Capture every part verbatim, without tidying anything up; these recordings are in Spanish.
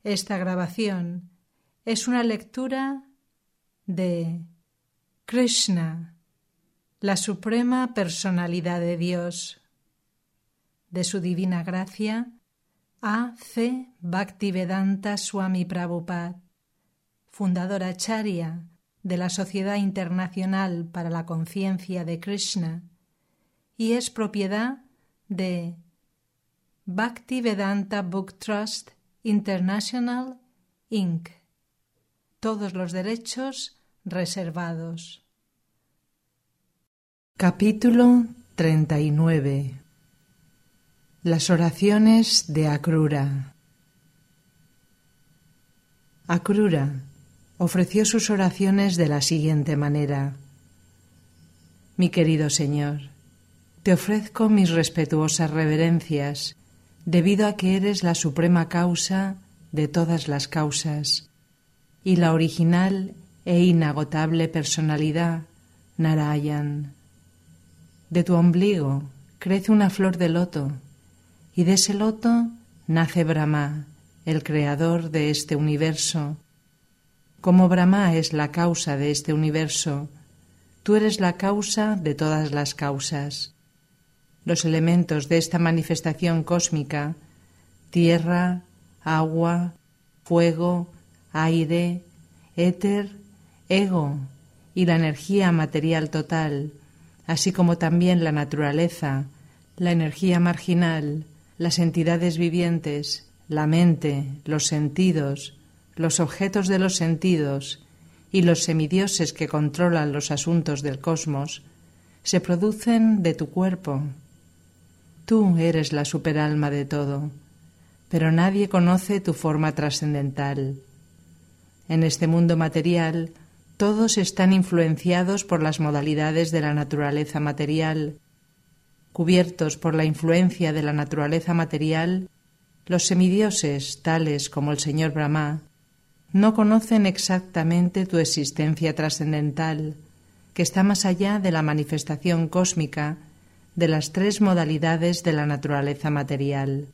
Esta grabación es una lectura de Krishna, la Suprema Personalidad de Dios, de su Divina Gracia, A C Bhaktivedanta Swami Prabhupada, fundador acharya de la Sociedad Internacional para la Conciencia de Krishna, y es propiedad de Bhaktivedanta Book Trust International, incorporated. Todos los derechos reservados. Capítulo treinta y nueve. Las oraciones de Akrura. Akrura ofreció sus oraciones de la siguiente manera: Mi querido Señor, te ofrezco mis respetuosas reverencias, debido a que eres la suprema causa de todas las causas y la original e inagotable personalidad, Narayan. De tu ombligo crece una flor de loto, y de ese loto nace Brahma, el creador de este universo. Como Brahma es la causa de este universo, tú eres la causa de todas las causas. Los elementos de esta manifestación cósmica, tierra, agua, fuego, aire, éter, ego y la energía material total, así como también la naturaleza, la energía marginal, las entidades vivientes, la mente, los sentidos, los objetos de los sentidos y los semidioses que controlan los asuntos del cosmos, se producen de tu cuerpo. Tú eres la superalma de todo, pero nadie conoce tu forma trascendental. En este mundo material, todos están influenciados por las modalidades de la naturaleza material. Cubiertos por la influencia de la naturaleza material, los semidioses, tales como el señor Brahma, no conocen exactamente tu existencia trascendental, que está más allá de la manifestación cósmica de las tres modalidades de la naturaleza material.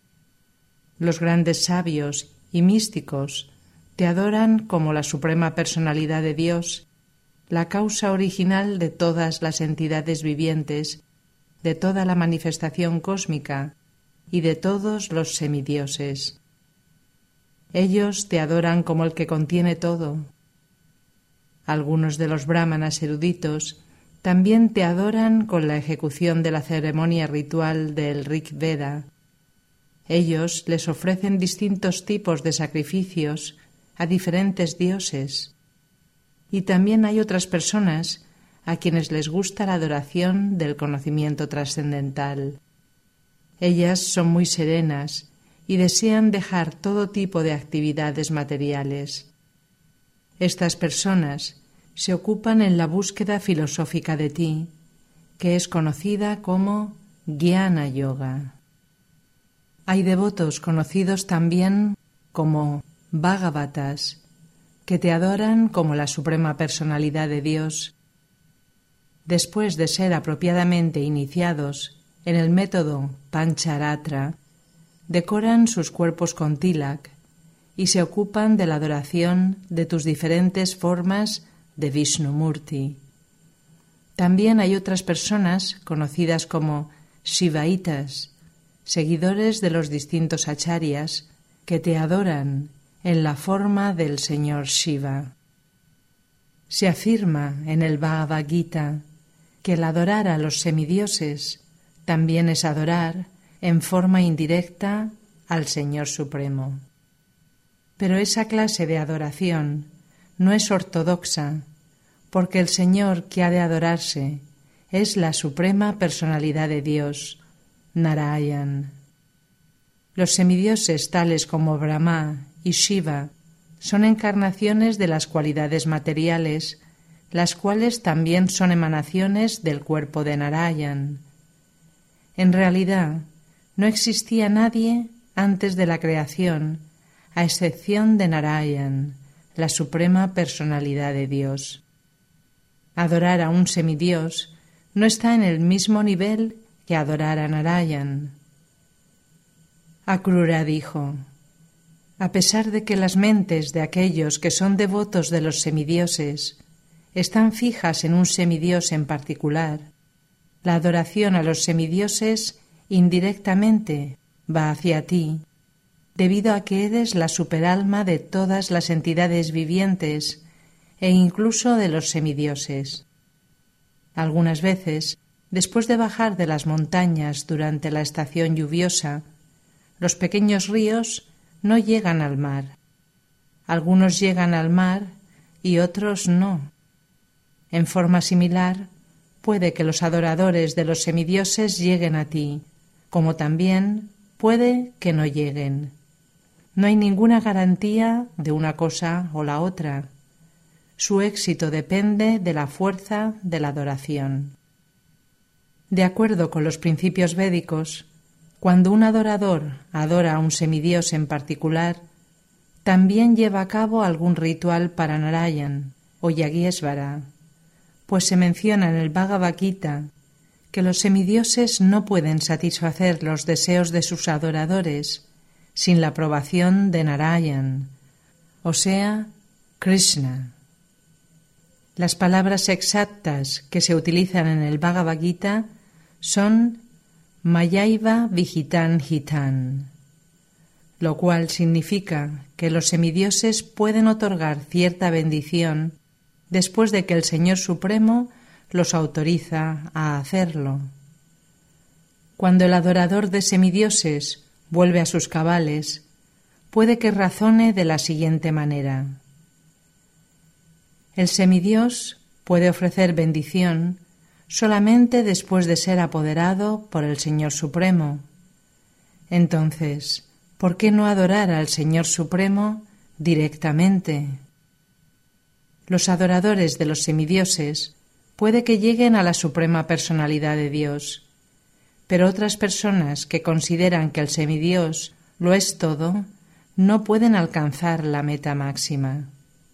Los grandes sabios y místicos te adoran como la suprema personalidad de Dios, la causa original de todas las entidades vivientes, de toda la manifestación cósmica y de todos los semidioses. Ellos te adoran como el que contiene todo. Algunos de los brahmanas eruditos también te adoran con la ejecución de la ceremonia ritual del Rig Veda. Ellos les ofrecen distintos tipos de sacrificios a diferentes dioses. Y también hay otras personas a quienes les gusta la adoración del conocimiento trascendental. Ellas son muy serenas y desean dejar todo tipo de actividades materiales. Estas personas se ocupan en la búsqueda filosófica de ti, que es conocida como Jnana Yoga. Hay devotos conocidos también como Bhagavatas, que te adoran como la suprema personalidad de Dios. Después de ser apropiadamente iniciados en el método Pancharatra, decoran sus cuerpos con tilak y se ocupan de la adoración de tus diferentes formas de Vishnumurti. También hay otras personas conocidas como Shivaitas, seguidores de los distintos acharyas, que te adoran en la forma del señor Shiva. Se afirma en el Bhagavad Gita que el adorar a los semidioses también es adorar en forma indirecta al Señor Supremo. Pero esa clase de adoración no es ortodoxa, porque el Señor que ha de adorarse es la suprema personalidad de Dios, Narayan. Los semidioses tales como Brahma y Shiva son encarnaciones de las cualidades materiales, las cuales también son emanaciones del cuerpo de Narayan. En realidad, no existía nadie antes de la creación, a excepción de Narayan, la suprema personalidad de Dios. Adorar a un semidios no está en el mismo nivel que adorar a Narayan. Akrura dijo: A pesar de que las mentes de aquellos que son devotos de los semidioses están fijas en un semidios en particular, la adoración a los semidioses indirectamente va hacia ti, debido a que eres la superalma de todas las entidades vivientes e incluso de los semidioses. Algunas veces, después de bajar de las montañas durante la estación lluviosa, los pequeños ríos no llegan al mar. Algunos llegan al mar y otros no. En forma similar, puede que los adoradores de los semidioses lleguen a ti, como también puede que no lleguen. No hay ninguna garantía de una cosa o la otra. Su éxito depende de la fuerza de la adoración. De acuerdo con los principios védicos, cuando un adorador adora a un semidios en particular, también lleva a cabo algún ritual para Narayan o Yageshvara, pues se menciona en el Bhagavad Gita que los semidioses no pueden satisfacer los deseos de sus adoradores sin la aprobación de Narayan, o sea, Krishna. Las palabras exactas que se utilizan en el Bhagavad Gita son Mayaiva Vihitan Hitan, lo cual significa que los semidioses pueden otorgar cierta bendición después de que el Señor Supremo los autoriza a hacerlo. Cuando el adorador de semidioses vuelve a sus cabales, puede que razone de la siguiente manera. El semidios puede ofrecer bendición solamente después de ser apoderado por el Señor Supremo. Entonces, ¿por qué no adorar al Señor Supremo directamente? Los adoradores de los semidioses puede que lleguen a la suprema personalidad de Dios, pero otras personas que consideran que el semidios lo es todo, no pueden alcanzar la meta máxima.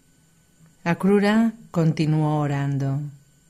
Akrura continuó orando.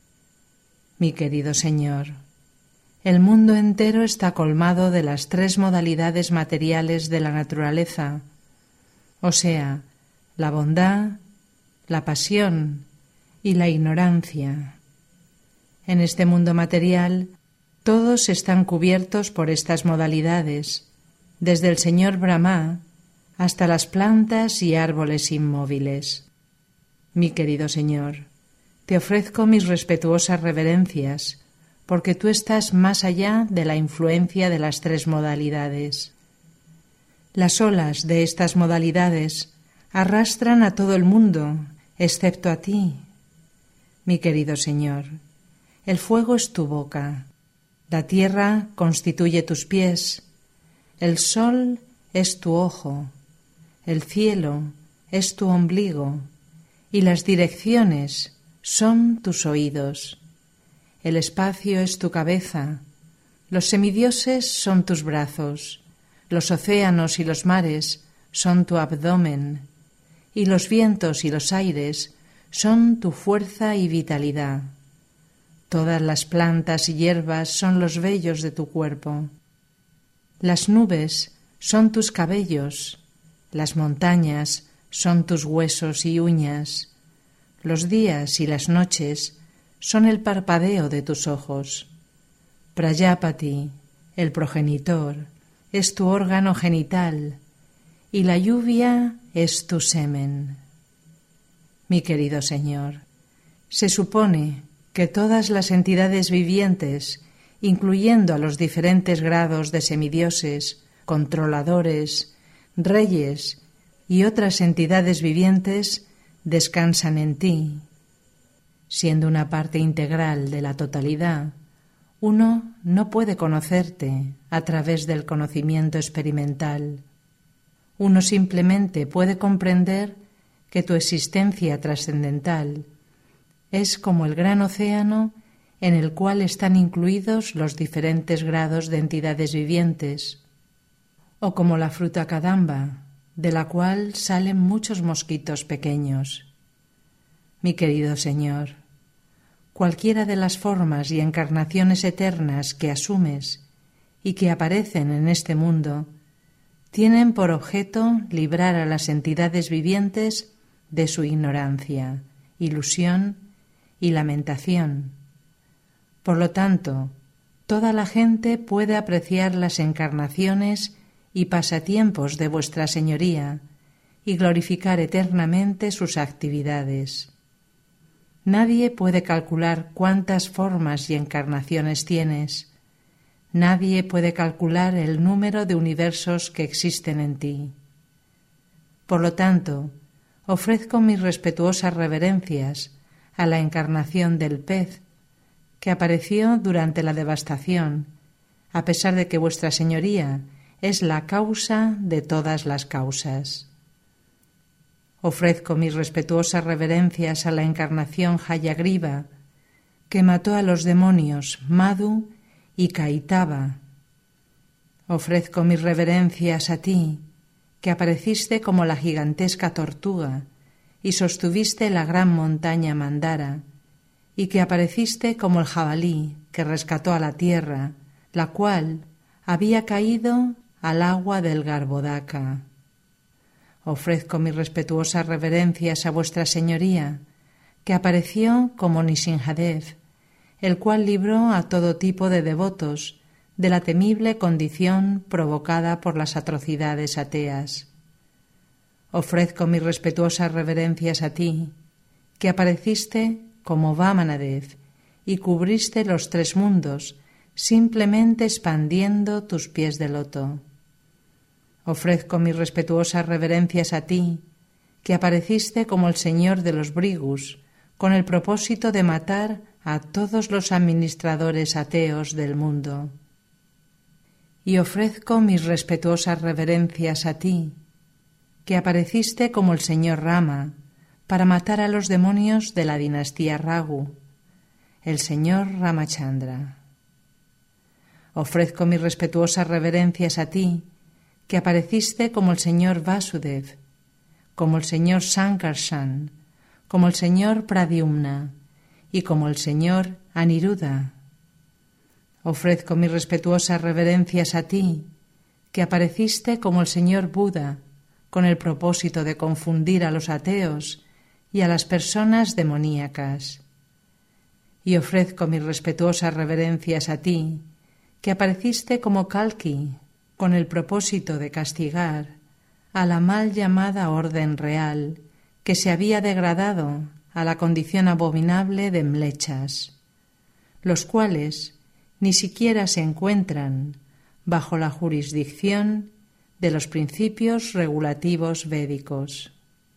Mi querido Señor, el mundo entero está colmado de las tres modalidades materiales de la naturaleza, o sea, la bondad, la pasión y la ignorancia. En este mundo material, todos están cubiertos por estas modalidades, desde el señor Brahma hasta las plantas y árboles inmóviles. Mi querido Señor, te ofrezco mis respetuosas reverencias, porque tú estás más allá de la influencia de las tres modalidades. Las olas de estas modalidades arrastran a todo el mundo, excepto a ti. Mi querido Señor, el fuego es tu boca, la tierra constituye tus pies, el sol es tu ojo, el cielo es tu ombligo, y las direcciones son tus oídos. El espacio es tu cabeza, los semidioses son tus brazos, los océanos y los mares son tu abdomen, y los vientos y los aires son tu fuerza y vitalidad. Todas las plantas y hierbas son los vellos de tu cuerpo. Las nubes son tus cabellos, las montañas son tus huesos y uñas, los días y las noches son el parpadeo de tus ojos. Prayapati, el progenitor, es tu órgano genital, y la lluvia es tu semen. Mi querido Señor, se supone que todas las entidades vivientes, incluyendo a los diferentes grados de semidioses, controladores, reyes y otras entidades vivientes, descansan en ti. Siendo una parte integral de la totalidad, uno no puede conocerte a través del conocimiento experimental. Uno simplemente puede comprender que tu existencia trascendental es como el gran océano en el cual están incluidos los diferentes grados de entidades vivientes, o como la fruta kadamba, de la cual salen muchos mosquitos pequeños. Mi querido Señor, cualquiera de las formas y encarnaciones eternas que asumes y que aparecen en este mundo, tienen por objeto librar a las entidades vivientes de su ignorancia, ilusión y lamentación. Por lo tanto, toda la gente puede apreciar las encarnaciones y pasatiempos de vuestra Señoría y glorificar eternamente sus actividades. Nadie puede calcular cuántas formas y encarnaciones tienes. Nadie puede calcular el número de universos que existen en ti. Por lo tanto, ofrezco mis respetuosas reverencias a la encarnación del pez que apareció durante la devastación, a pesar de que vuestra Señoría es la causa de todas las causas. Ofrezco mis respetuosas reverencias a la encarnación Hayagriva, que mató a los demonios Madhu y Kaitava. Ofrezco mis reverencias a ti, que apareciste como la gigantesca tortuga y sostuviste la gran montaña Mandara, y que apareciste como el jabalí que rescató a la tierra, la cual había caído al agua del Garbhodaka. Ofrezco mis respetuosas reverencias a vuestra Señoría, que apareció como Nisinhadev, el cual libró a todo tipo de devotos de la temible condición provocada por las atrocidades ateas. Ofrezco mis respetuosas reverencias a ti, que apareciste como Vamanadev y cubriste los tres mundos, simplemente expandiendo tus pies de loto. Ofrezco mis respetuosas reverencias a ti, que apareciste como el Señor de los Brigus, con el propósito de matar a todos los administradores ateos del mundo. Y ofrezco mis respetuosas reverencias a ti, que apareciste como el Señor Rama, para matar a los demonios de la dinastía Ragu, el Señor Ramachandra. Ofrezco mis respetuosas reverencias a ti, que apareciste como el Señor Vasudev, como el Señor Sankarshan, como el Señor Pradyumna y como el Señor Aniruddha. Ofrezco mis respetuosas reverencias a ti, que apareciste como el Señor Buda, con el propósito de confundir a los ateos y a las personas demoníacas. Y ofrezco mis respetuosas reverencias a ti, que apareciste como Kalki, con el propósito de castigar a la mal llamada Orden Real, que se había degradado a la condición abominable de mlechas, los cuales ni siquiera se encuentran bajo la jurisdicción de los principios regulativos védicos.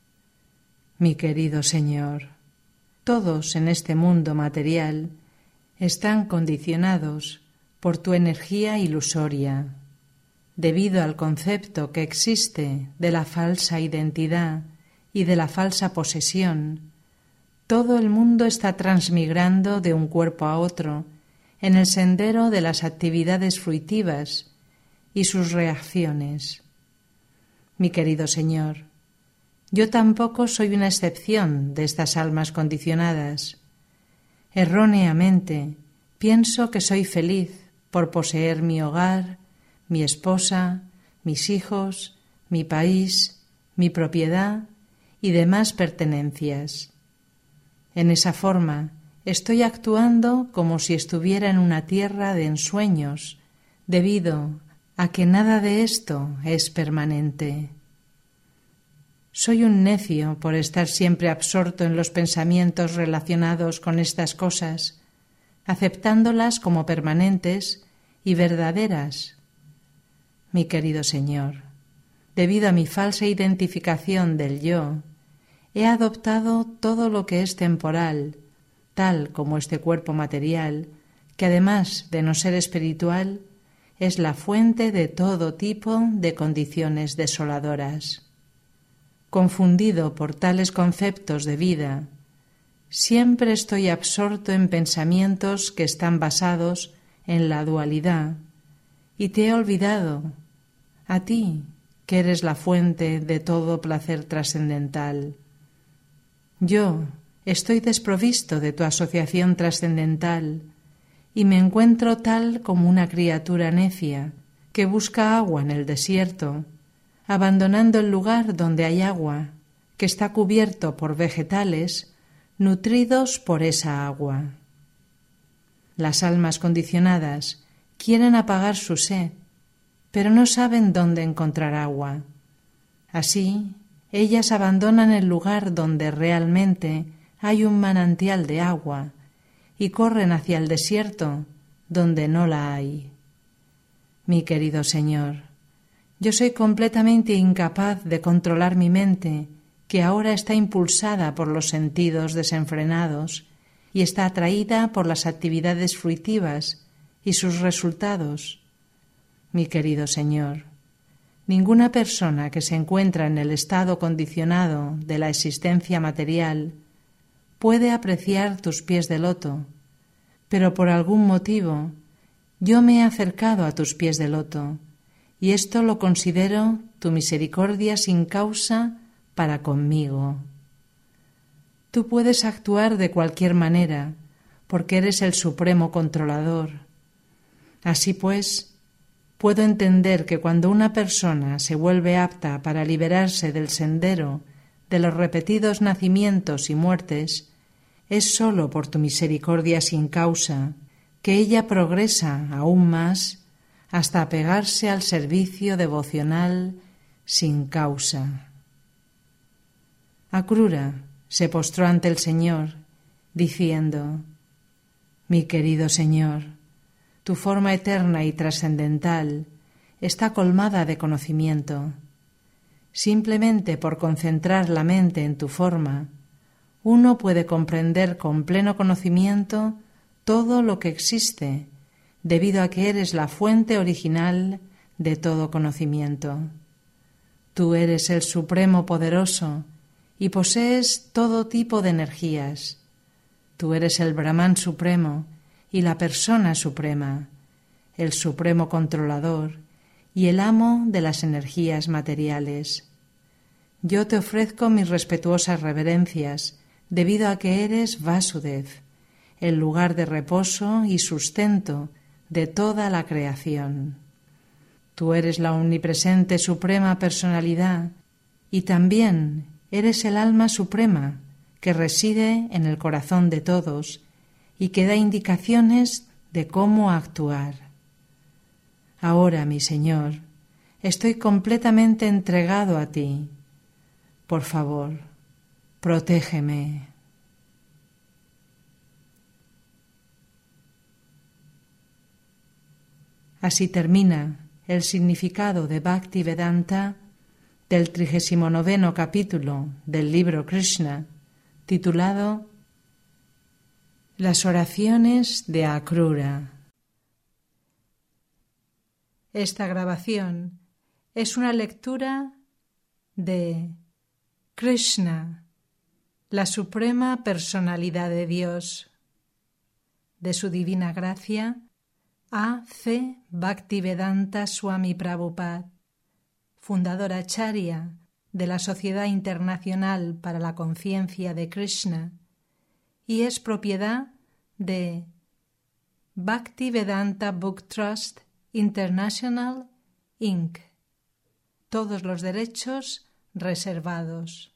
Mi querido Señor, todos en este mundo material están condicionados por tu energía ilusoria, debido al concepto que existe de la falsa identidad y de la falsa posesión. Todo el mundo está transmigrando de un cuerpo a otro en el sendero de las actividades fruitivas y sus reacciones. Mi querido Señor, yo tampoco soy una excepción de estas almas condicionadas. Erróneamente pienso que soy feliz por poseer mi hogar, mi esposa, mis hijos, mi país, mi propiedad y demás pertenencias. En esa forma estoy actuando como si estuviera en una tierra de ensueños, debido a que nada de esto es permanente. Soy un necio por estar siempre absorto en los pensamientos relacionados con estas cosas, aceptándolas como permanentes y verdaderas. Mi querido Señor, debido a mi falsa identificación del yo, he adoptado todo lo que es temporal, tal como este cuerpo material, que además de no ser espiritual, es la fuente de todo tipo de condiciones desoladoras. Confundido por tales conceptos de vida, siempre estoy absorto en pensamientos que están basados en la dualidad, y te he olvidado, a ti, que eres la fuente de todo placer trascendental. Yo estoy desprovisto de tu asociación trascendental y me encuentro tal como una criatura necia que busca agua en el desierto abandonando el lugar donde hay agua, que está cubierto por vegetales, nutridos por esa agua. Las almas condicionadas quieren apagar su sed, pero no saben dónde encontrar agua. Así, ellas abandonan el lugar donde realmente hay un manantial de agua y corren hacia el desierto donde no la hay. Mi querido Señor, yo soy completamente incapaz de controlar mi mente, que ahora está impulsada por los sentidos desenfrenados y está atraída por las actividades fruitivas y sus resultados. Mi querido Señor, ninguna persona que se encuentra en el estado condicionado de la existencia material puede apreciar tus pies de loto, pero por algún motivo yo me he acercado a tus pies de loto, y esto lo considero tu misericordia sin causa para conmigo. Tú puedes actuar de cualquier manera, porque eres el supremo controlador. Así pues, puedo entender que cuando una persona se vuelve apta para liberarse del sendero de los repetidos nacimientos y muertes, es sólo por tu misericordia sin causa que ella progresa aún más hasta apegarse al servicio devocional sin causa. Akrura se postró ante el Señor, diciendo: Mi querido Señor, tu forma eterna y trascendental está colmada de conocimiento. Simplemente por concentrar la mente en tu forma, uno puede comprender con pleno conocimiento todo lo que existe, debido a que eres la fuente original de todo conocimiento. Tú eres el Supremo Poderoso y posees todo tipo de energías. Tú eres el Brahman Supremo y la Persona Suprema, el Supremo Controlador y el amo de las energías materiales. Yo te ofrezco mis respetuosas reverencias, debido a que eres Vasudev, el lugar de reposo y sustento de toda la creación. Tú eres la omnipresente suprema personalidad y también eres el alma suprema que reside en el corazón de todos y que da indicaciones de cómo actuar. Ahora, mi Señor, estoy completamente entregado a ti. Por favor, protégeme. Así termina el significado de Bhaktivedanta del trigésimo noveno capítulo del libro Krishna, titulado Las oraciones de Akrura. Esta grabación es una lectura de Krishna, la suprema personalidad de Dios, de su divina gracia, A C Bhaktivedanta Swami Prabhupada, fundador acharya de la Sociedad Internacional para la Conciencia de Krishna, y es propiedad de Bhaktivedanta Book Trust International, incorporated. Todos los derechos reservados.